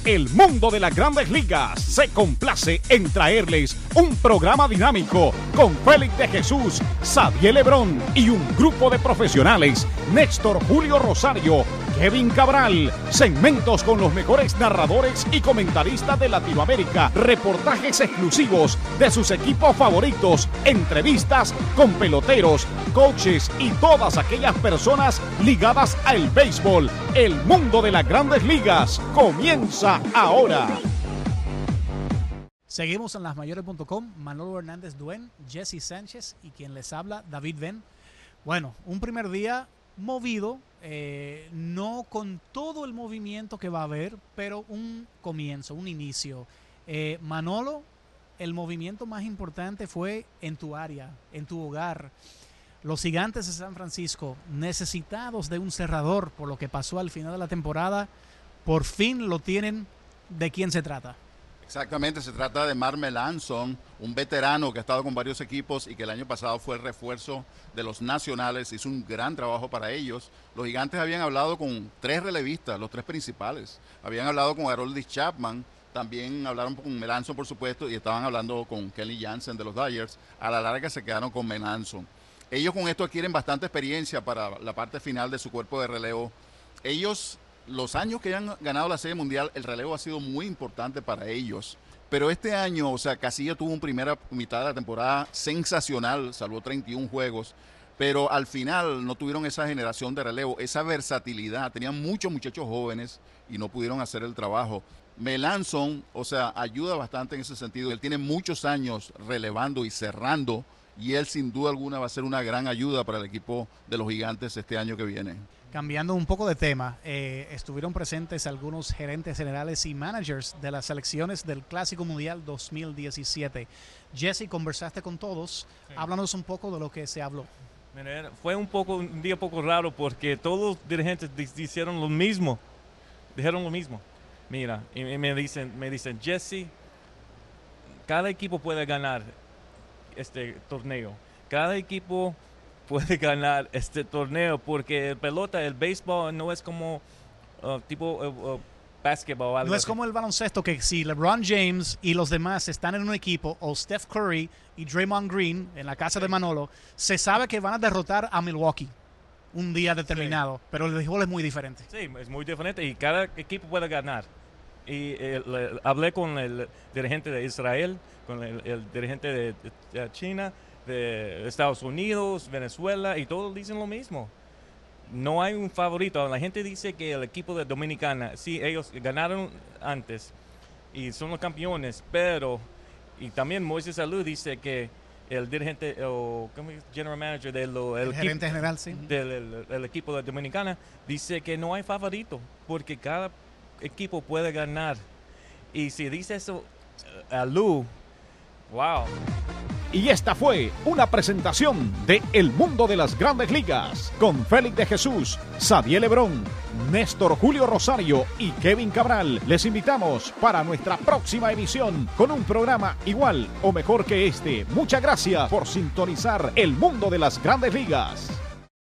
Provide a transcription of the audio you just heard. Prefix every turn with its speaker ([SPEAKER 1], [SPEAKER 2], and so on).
[SPEAKER 1] El mundo de las grandes ligas se complace en traerles un programa dinámico con Félix de Jesús, Xavier Lebrón y un grupo de profesionales, Néstor Julio Rosario, Kevin Cabral, segmentos con los mejores narradores y comentaristas de Latinoamérica, reportajes exclusivos de sus equipos favoritos, entrevistas con peloteros, coaches y todas aquellas personas ligadas al béisbol. El mundo de las grandes ligas comienza ahora.
[SPEAKER 2] Seguimos en lasmayores.com, Manolo Hernández Duen, Jesse Sánchez y quien les habla, David Ben. Bueno, un primer día movido, no con todo el movimiento que va a haber, pero un comienzo, un inicio. Manolo, el movimiento más importante fue en tu área, en tu hogar. Los Gigantes de San Francisco, necesitados de un cerrador por lo que pasó al final de la temporada, por fin lo tienen. ¿De quién se trata?
[SPEAKER 3] Exactamente, se trata de Mark Melancon, un veterano que ha estado con varios equipos y que el año pasado fue el refuerzo de los Nacionales, hizo un gran trabajo para ellos. Los Gigantes habían hablado con 3 relevistas, los 3 principales. Habían hablado con Aroldis Chapman, también hablaron con Melancon, por supuesto, y estaban hablando con Kenley Jansen de los Dodgers. A la larga se quedaron con Melancon. Ellos con esto adquieren bastante experiencia para la parte final de su cuerpo de relevo. Ellos, los años que han ganado la Serie Mundial, el relevo ha sido muy importante para ellos. Pero este año, o sea, Casilla tuvo una primera mitad de la temporada sensacional, salvó 31 juegos, pero al final no tuvieron esa generación de relevo, esa versatilidad. Tenían muchos muchachos jóvenes y no pudieron hacer el trabajo. Melancon, o sea, ayuda bastante en ese sentido. Él tiene muchos años relevando y cerrando, y él sin duda alguna va a ser una gran ayuda para el equipo de los Gigantes este año que viene.
[SPEAKER 2] Cambiando un poco de tema, estuvieron presentes algunos gerentes generales y managers de las selecciones del Clásico Mundial 2017. Jesse, conversaste con todos. Sí. Háblanos un poco de lo que se habló.
[SPEAKER 4] Fue un día poco raro porque todos los dirigentes dijeron lo mismo. Mira, y me dicen, Jesse, cada equipo puede ganar este torneo. Cada equipo puede ganar este torneo porque el béisbol no es como básquetbol.
[SPEAKER 2] No es como el baloncesto, que si LeBron James y los demás están en un equipo, o Steph Curry y Draymond Green en la casa de Manolo, se sabe que van a derrotar a Milwaukee un día determinado, pero el béisbol es muy diferente.
[SPEAKER 4] Sí, es muy diferente y cada equipo puede ganar. Y hablé con el dirigente de Israel, con el dirigente de China, de Estados Unidos, Venezuela, y todos dicen lo mismo. No hay un favorito. La gente dice que el equipo de Dominicana, sí, ellos ganaron antes y son los campeones, pero, y también Moisés Alou dice que el dirigente, o general manager del
[SPEAKER 2] gerente general, sí,
[SPEAKER 4] del equipo de Dominicana, dice que no hay favorito, porque cada equipo puede ganar. Y si dice eso Alou, wow.
[SPEAKER 1] Y esta fue una presentación de El Mundo de las Grandes Ligas con Félix de Jesús, Xavier Lebrón, Néstor Julio Rosario y Kevin Cabral. Les invitamos para nuestra próxima emisión con un programa igual o mejor que este. Muchas gracias por sintonizar El Mundo de las Grandes Ligas.